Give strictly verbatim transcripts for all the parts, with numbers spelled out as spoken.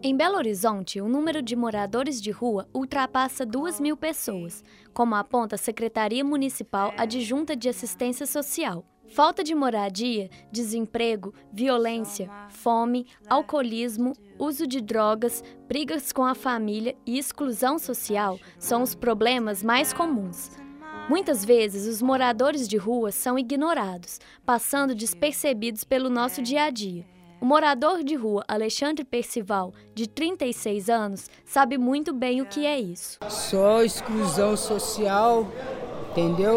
Em Belo Horizonte, o número de moradores de rua ultrapassa duas mil pessoas, como aponta a Secretaria Municipal Adjunta de Assistência Social. Falta de moradia, desemprego, violência, fome, alcoolismo, uso de drogas, brigas com a família e exclusão social são os problemas mais comuns. Muitas vezes, os moradores de rua são ignorados, passando despercebidos pelo nosso dia a dia. O morador de rua Alexandre Percival, de trinta e seis anos, sabe muito bem o que é isso. Só exclusão social, entendeu?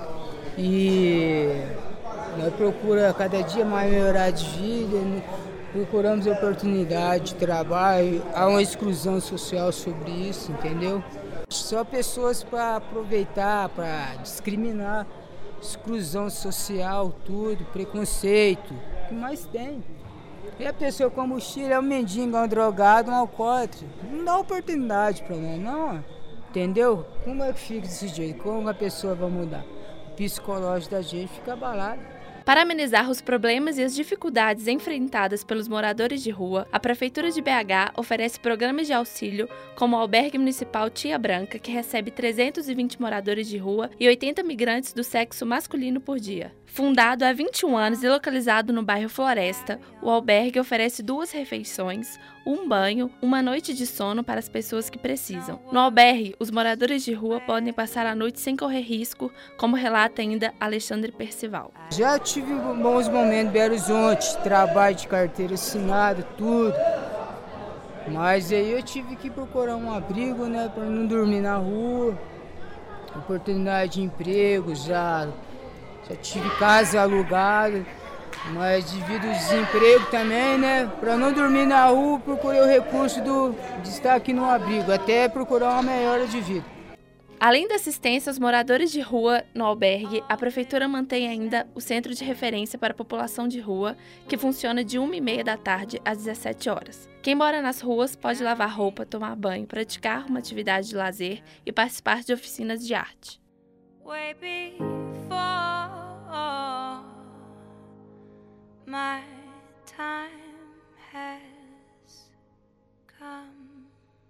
E nós procuramos cada dia mais melhorar de vida, procuramos oportunidade de trabalho, há uma exclusão social sobre isso, entendeu? Só pessoas para aproveitar, para discriminar, exclusão social, tudo, preconceito, o que mais tem? E a pessoa com mochila é um mendigo, é um drogado, um alcoólatra. Não dá oportunidade para nós, não. Entendeu? Como é que fica desse jeito? Como a pessoa vai mudar? O psicológico da gente fica abalado. Para amenizar os problemas e as dificuldades enfrentadas pelos moradores de rua, a Prefeitura de B H oferece programas de auxílio, como o Albergue Municipal Tia Branca, que recebe trezentos e vinte moradores de rua e oitenta migrantes do sexo masculino por dia. Fundado há vinte e um anos e localizado no bairro Floresta, o albergue oferece duas refeições, um banho, uma noite de sono para as pessoas que precisam. No albergue, os moradores de rua podem passar a noite sem correr risco, como relata ainda Alexandre Percival. Já tive bons momentos em Belo Horizonte, trabalho de carteira assinada, tudo. Mas aí eu tive que procurar um abrigo, né, para não dormir na rua. Oportunidade de emprego, já, já tive casa alugada. Mas devido ao desemprego também, né, para não dormir na rua, procurei o recurso do, de estar aqui no abrigo, até procurar uma melhora de vida. Além da assistência aos moradores de rua no albergue, a Prefeitura mantém ainda o Centro de Referência para a População de Rua, que funciona de uma e meia da tarde às dezessete horas. Quem mora nas ruas pode lavar roupa, tomar banho, praticar uma atividade de lazer e participar de oficinas de arte. My time has come.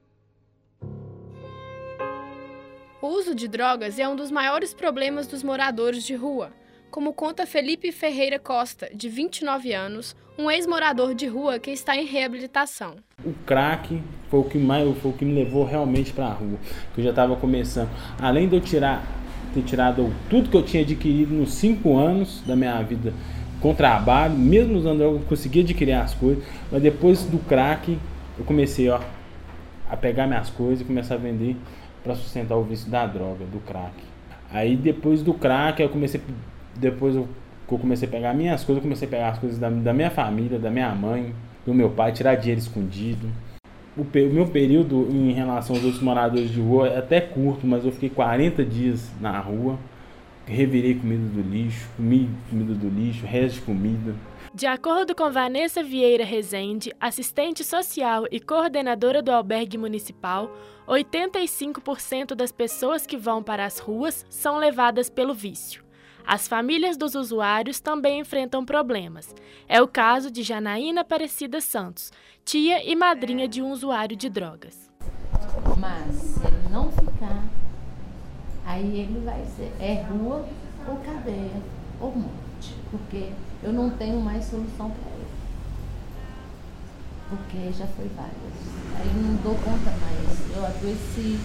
O uso de drogas é um dos maiores problemas dos moradores de rua, como conta Felipe Ferreira Costa, de vinte e nove anos, um ex-morador de rua que está em reabilitação. O crack foi o que, mais, foi o que me levou realmente para a rua, que eu já estava começando. Além de eu tirar, ter tirado tudo que eu tinha adquirido nos cinco anos da minha vida, com trabalho, mesmo usando droga, eu consegui adquirir as coisas, mas depois do crack eu comecei ó, a pegar minhas coisas e começar a vender para sustentar o vício da droga, do crack. Aí depois do crack eu comecei, depois eu, eu comecei a pegar minhas coisas, eu comecei a pegar as coisas da, da minha família, da minha mãe, do meu pai, tirar dinheiro escondido. O, o meu período em relação aos outros moradores de rua é até curto, mas eu fiquei quarenta dias na rua. Revirei comida do lixo, comi comida do lixo, resto de comida. De acordo com Vanessa Vieira Rezende, assistente social e coordenadora do albergue municipal, oitenta e cinco por cento das pessoas que vão para as ruas são levadas pelo vício. As famílias dos usuários também enfrentam problemas. É o caso de Janaína Aparecida Santos, tia e madrinha de um usuário de drogas. Mas se ele não ficar, aí ele vai ser, é rua ou cadeia ou morte, porque eu não tenho mais solução para ele. Porque já foi várias. Aí não dou conta mais. Eu adoeci,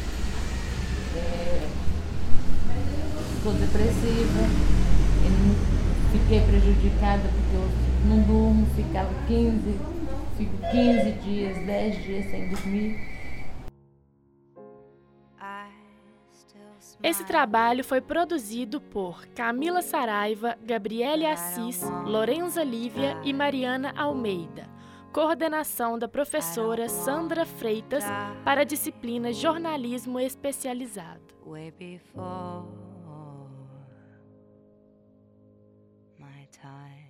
é, estou depressiva, eu fiquei prejudicada porque eu não durmo, ficava quinze, fico quinze dias, dez dias sem dormir. Esse trabalho foi produzido por Camila Saraiva, Gabriele Assis, Lorenza Lívia e Mariana Almeida. Coordenação da professora Sandra Freitas para a disciplina Jornalismo Especializado. Way before my time.